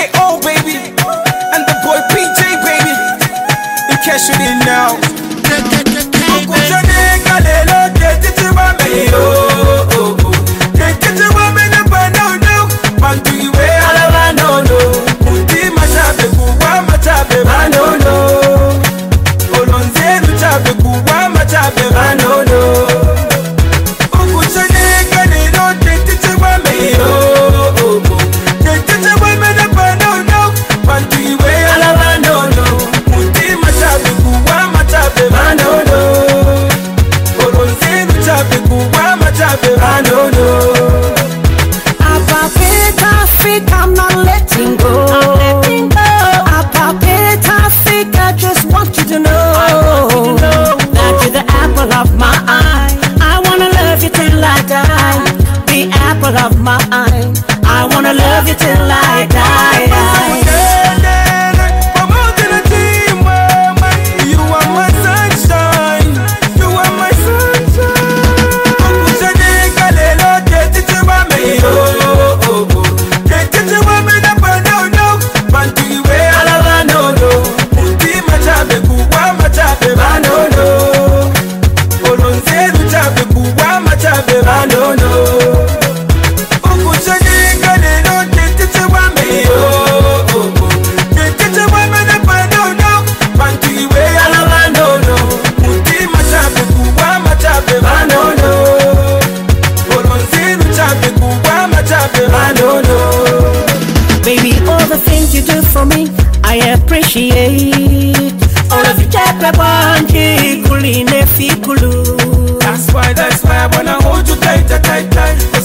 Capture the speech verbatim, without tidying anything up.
K O, baby, and the boy P J, baby. In case you didn't know. I'm not letting go. I'm letting go. Apapet Africa, I just want you to know, you to know that you're the apple of my eye. I wanna love you till I die. The apple of my eye. I wanna love you till I die. Baby, all the things you do for me, I appreciate. All of you That's why, that's why I wanna hold you tight, tight, tight.